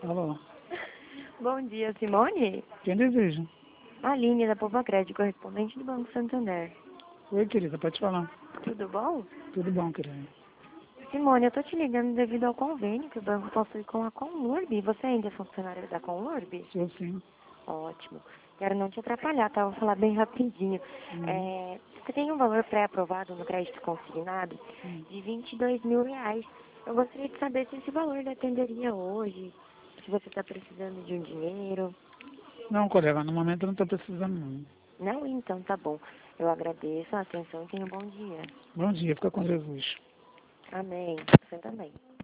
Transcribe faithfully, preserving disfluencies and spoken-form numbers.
Alô, Bom dia, Simone. quem deseja? Aline, da Poupa Crédito, correspondente do Banco Santander. Oi, querida, pode falar. Tudo bom? Tudo bom, querida? Simone, eu tô te ligando devido ao convênio que o banco possui com a Conlurb. Você ainda é funcionária da Conlurb? Sou sim. Ótimo. Quero não te atrapalhar, tá? Vou falar bem rapidinho. Uhum. É, você tem um valor pré-aprovado no crédito consignado Uhum. de vinte e dois mil reais. Eu gostaria de saber se esse valor lhe atenderia hoje, se você está precisando de um dinheiro. Não, colega, no momento eu não estou precisando não. Não? Então tá bom. Eu agradeço a atenção e tenha um bom dia. Bom dia, fica com Jesus. Amém. Você também.